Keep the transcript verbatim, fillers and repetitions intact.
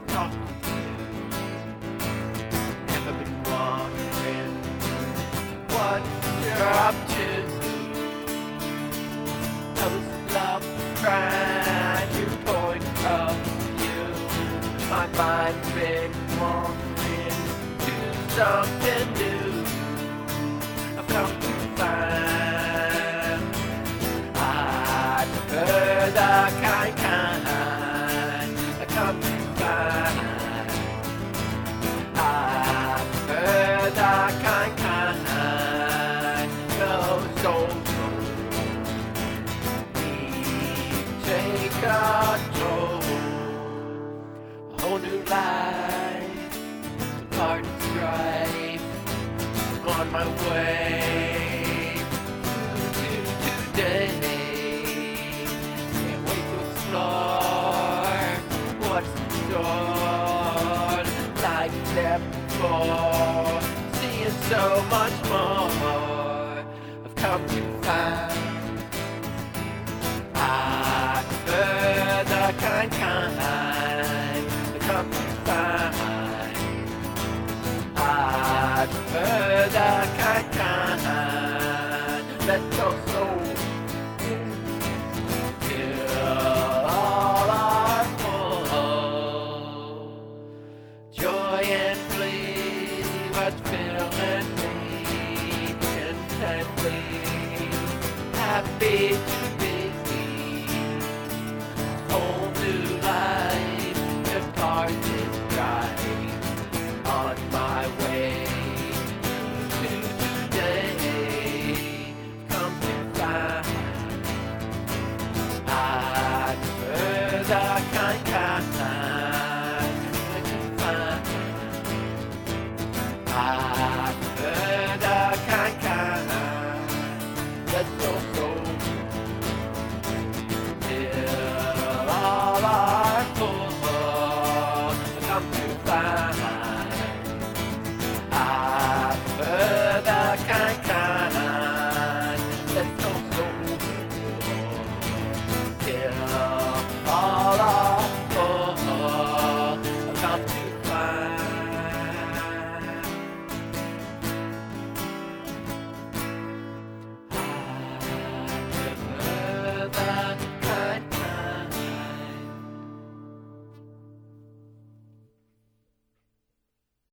talk to you. Never been wondering what you're up to. Those love crying, you point of you. My mind's been wandering to something new. I've come to find I prefer the kind kind. I come to find I prefer the kind kind. No soul, we take control. A whole new life, apart and strife. On my way to today. Can't wait to explore what's in store. Like never before, seeing so much more. I've come to find I prefer the kind kind. I've come to find I prefer the kind kind. Let your soul fill all our full. Joy and glee, what's filling me intently. Happy to